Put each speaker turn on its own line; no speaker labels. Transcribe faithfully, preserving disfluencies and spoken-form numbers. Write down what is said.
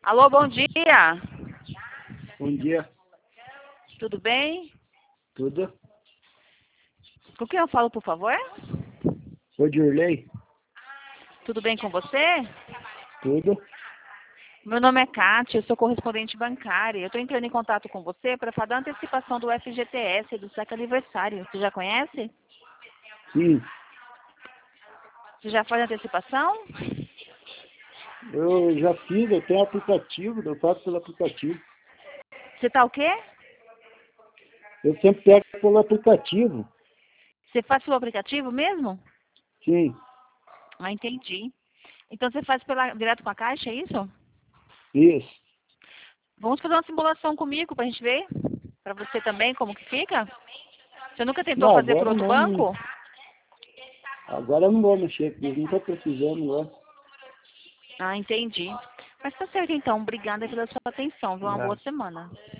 Alô, bom dia.
Bom dia.
Tudo bem?
Tudo?
Com quem eu falo, por favor?
Oi, Dirley.
Tudo bem com você?
Tudo?
Meu nome é Kátia, eu sou correspondente bancária. Eu estou entrando em contato com você para falar da antecipação do F G T S do século aniversário. Você já conhece?
Sim.
Você já faz a antecipação?
Eu já fiz, eu tenho aplicativo, eu faço pelo aplicativo.
Você tá o quê?
Eu sempre pego pelo aplicativo.
Você faz pelo aplicativo mesmo?
Sim.
Ah, entendi. Então você faz pela, direto com a Caixa, é isso?
Isso.
Vamos fazer uma simulação comigo para a gente ver? Para você também, como que fica? Você nunca tentou
Não,
fazer por
agora
outro
não.
banco?
Agora eu não vou mexer, porque não estou precisando agora.
Ah, entendi. Mas tá certo então. Obrigada pela sua atenção. Viu? Uma boa
Obrigado.
semana.